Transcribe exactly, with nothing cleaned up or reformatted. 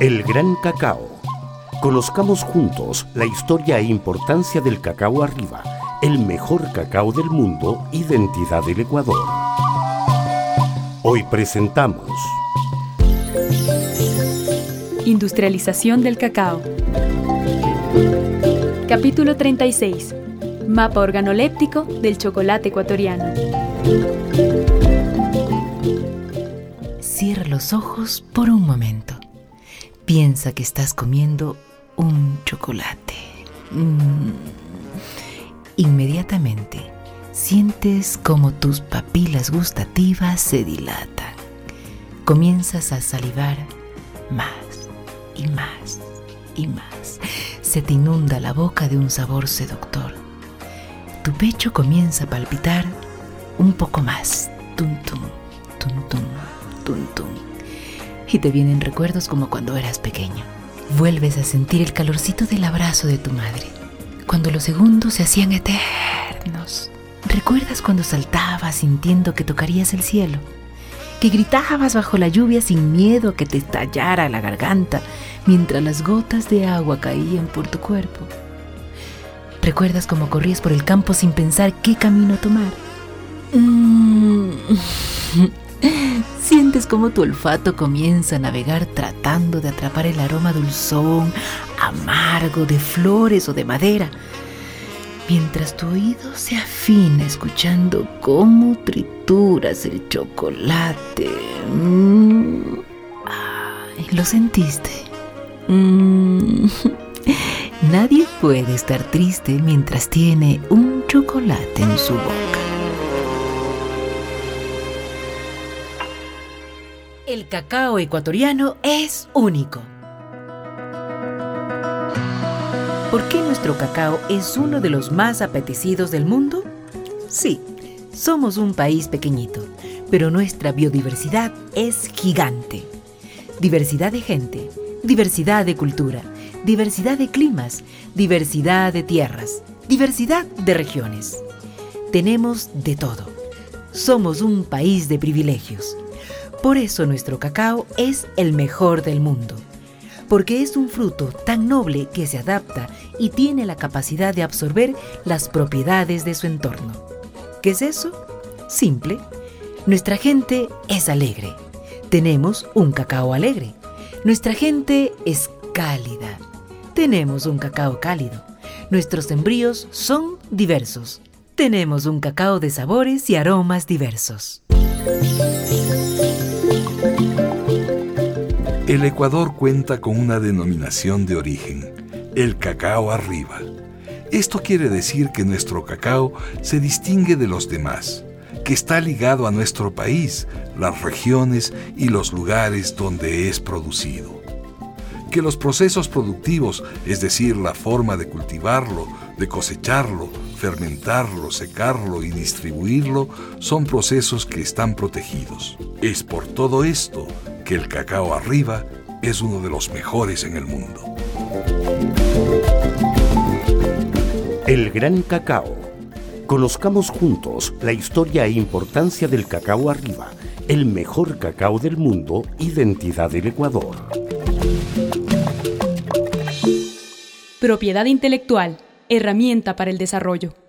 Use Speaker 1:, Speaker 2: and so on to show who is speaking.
Speaker 1: El gran cacao. Conozcamos juntos la historia e importancia del cacao arriba, el mejor cacao del mundo, identidad del Ecuador. Hoy presentamos
Speaker 2: Industrialización del cacao. Capítulo treinta y seis. Mapa organoléptico del chocolate ecuatoriano.
Speaker 3: Cierra los ojos por un momento. Piensa que estás comiendo un chocolate. Mm. Inmediatamente sientes como tus papilas gustativas se dilatan. Comienzas a salivar más y más y más. Se te inunda la boca de un sabor seductor. Tu pecho comienza a palpitar un poco más. Tum, tum, tum, tum, tum, tum. Y te vienen recuerdos como cuando eras pequeño. Vuelves a sentir el calorcito del abrazo de tu madre, cuando los segundos se hacían eternos. ¿Recuerdas cuando saltabas sintiendo que tocarías el cielo? Que gritabas bajo la lluvia sin miedo a que te estallara la garganta mientras las gotas de agua caían por tu cuerpo. ¿Recuerdas cómo corrías por el campo sin pensar qué camino tomar? Mm. Sientes cómo tu olfato comienza a navegar tratando de atrapar el aroma dulzón, amargo de flores o de madera, mientras tu oído se afina escuchando cómo trituras el chocolate. Mm. Ay, ¿lo sentiste? Mm. Nadie puede estar triste mientras tiene un chocolate en su boca. El cacao ecuatoriano es único. ¿Por qué nuestro cacao es uno de los más apetecidos del mundo? Sí, somos un país pequeñito, pero nuestra biodiversidad es gigante. Diversidad de gente, diversidad de cultura, diversidad de climas, diversidad de tierras, diversidad de regiones. Tenemos de todo. Somos un país de privilegios. Por eso nuestro cacao es el mejor del mundo, porque es un fruto tan noble que se adapta y tiene la capacidad de absorber las propiedades de su entorno. ¿Qué es eso? Simple. Nuestra gente es alegre. Tenemos un cacao alegre. Nuestra gente es cálida. Tenemos un cacao cálido. Nuestros sembríos son diversos. Tenemos un cacao de sabores y aromas diversos.
Speaker 4: El Ecuador cuenta con una denominación de origen, el cacao arriba. Esto quiere decir que nuestro cacao se distingue de los demás, que está ligado a nuestro país, las regiones y los lugares donde es producido. Que los procesos productivos, es decir, la forma de cultivarlo, de cosecharlo, fermentarlo, secarlo y distribuirlo, son procesos que están protegidos. Es por todo esto que el cacao arriba es uno de los mejores en el mundo.
Speaker 1: El gran cacao. Conozcamos juntos la historia e importancia del cacao arriba, el mejor cacao del mundo, identidad del Ecuador.
Speaker 2: Propiedad intelectual, herramienta para el desarrollo.